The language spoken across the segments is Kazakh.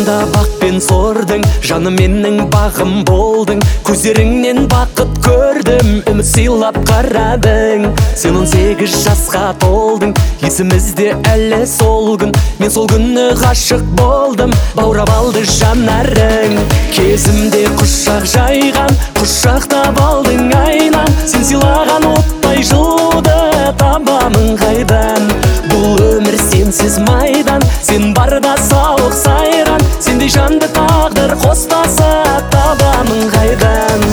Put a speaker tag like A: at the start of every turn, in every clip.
A: Жанымда бақ пен сордың, жаным менің бағым болдың. Көздеріңнен бақыт көрдім, үміт сыйлап қарадың. Сен 18 жасқа толдың, есімізде әлі сол күн. Мен сол күні ғашық болдым, баурап алды жанарың. Кезімде құшақ жайған, құшақтап алдың айнан. Сен сыйлаған оттай жылуды табамын қайдан? Бұл өмір сенсіз майдан, сен барда сауық сайран. Сендей жанды тағдыр қоспаса табамын қайдан?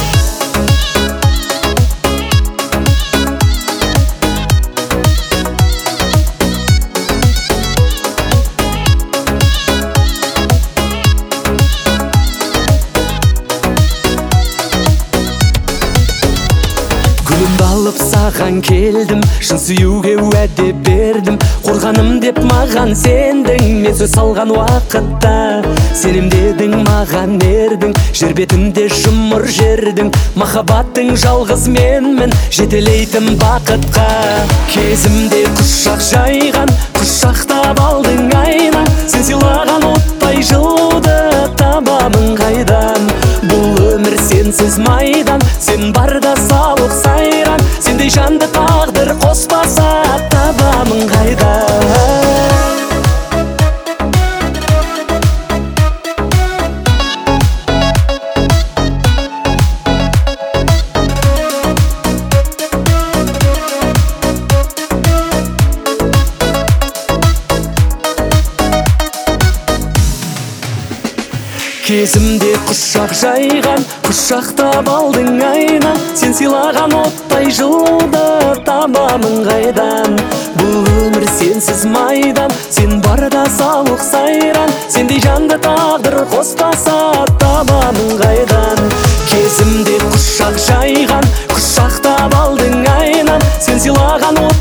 A: Гүлімді алып саған келдім, шын сүюге уәде бердім. Қорғаным деп маған сендің, мен сөз салған уақытта. Сенем дедің, маған ердің, жер бетінде жұмыр жердің. Махаббаттың жалғыз менмін, жетелейтін бақытқа. Кезімде құшақ жайған, құшақтап алдың айнан. Сен сыйлаған оттай жылуды табамын қайдан? Бұл өмір сенсіз майдан, сен барда сауық сайран. Сендей жанды тағдыр қоспаса табамын қайдан? Кезімде құшақ жайған, құшақтап алдың айнан. Сен сыйлаған оттай жылуды табамын қайдан? Бұл өмір сенсіз майдан, сен барда сауық сайран. Сендей жанды тағдыр қоспаса табамын қайдан? Кезімде құшақ жайған, құшақтап алдың айнан. Сен сыйлаған